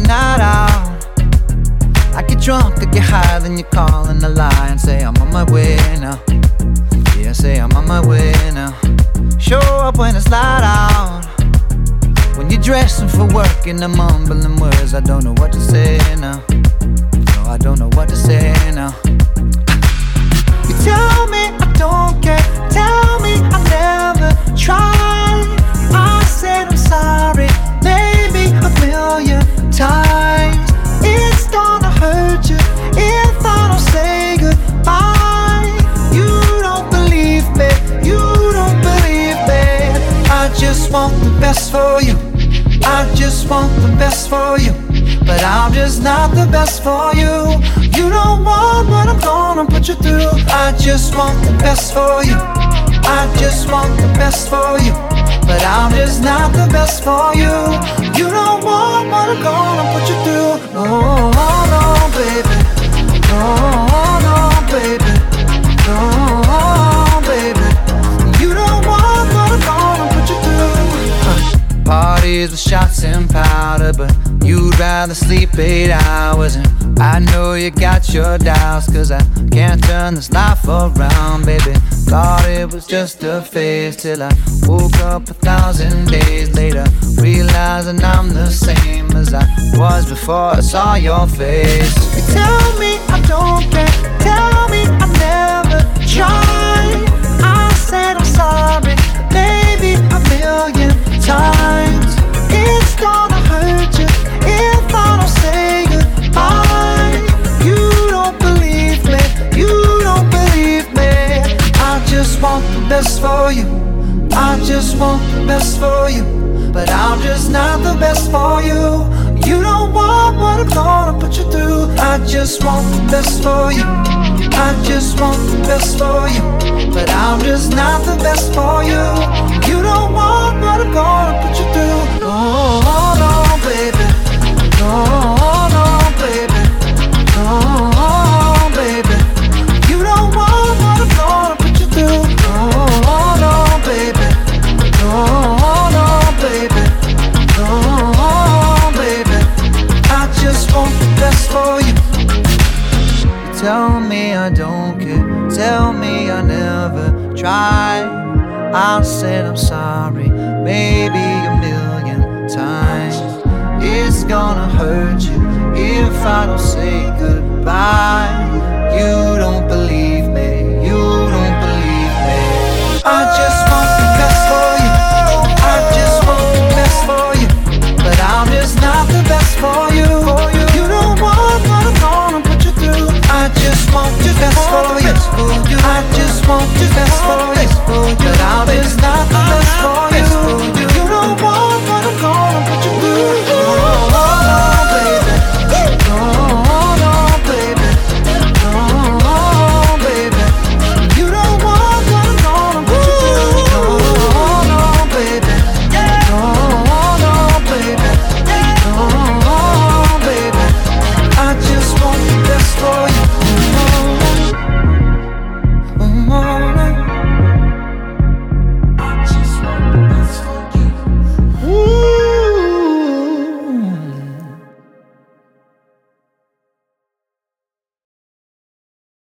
night out. I get drunk, I get higher, then you call and I lie and say I'm on my way now. Yeah, I say I'm on my way now. Show up when it's light out. When you're dressing for work and I'm mumbling words, I don't know what to say now. No, I don't know what to say now. You tell me I don't care, tell me I never tried. I said I'm sorry, maybe a million times. It's gonna hurt you if I don't say goodbye. You don't believe me, you don't believe me. I just want the best for you, I just want the best for you, but I'm just not the best for you. You don't want what I'm gonna put you through. I just want the best for you, I just want the best for you, but I'm just not the best for you. You don't want what I'm gonna put you through. Oh, no, baby. Oh, no, baby. Oh, baby. You don't want what I'm gonna put you through. Parties with shots and powder, but you'd rather sleep 8 hours. And I know you got your doubts, cause I can't turn this life around, baby. Thought it was just a phase till I woke up 1,000 days later, realizing I'm the same as I was before I saw your face. You tell me I don't care, tell me I never tried. I said I'm sorry, maybe a million times. It's gonna hurt you if I don't say goodbye. You don't believe me, you don't believe me. I just want the best for you, I just want the best for you, but I'm just not the best for you. You don't want what I'm gonna put you through. I just want the best for you, I just want the best for you, but I'm just not the best for you. You don't want what I'm gonna put you through. Oh, no, baby. Oh, no, baby. Oh, baby. You don't want what I'm gonna put you through. Oh, no, baby. Oh, no, baby. Oh, baby. I just want the best for you. You tell me I don't care, tell me I never tried. I said I'm sorry, maybe a million times. It's gonna hurt you if I don't say goodbye. You don't believe me, you don't believe me. I just want the best for you, I just want the best for you, but I'm just not the best for you. You don't want what I'm gonna put you through. I just want the best for you, I just want the best for you, but I'm just not the best for you.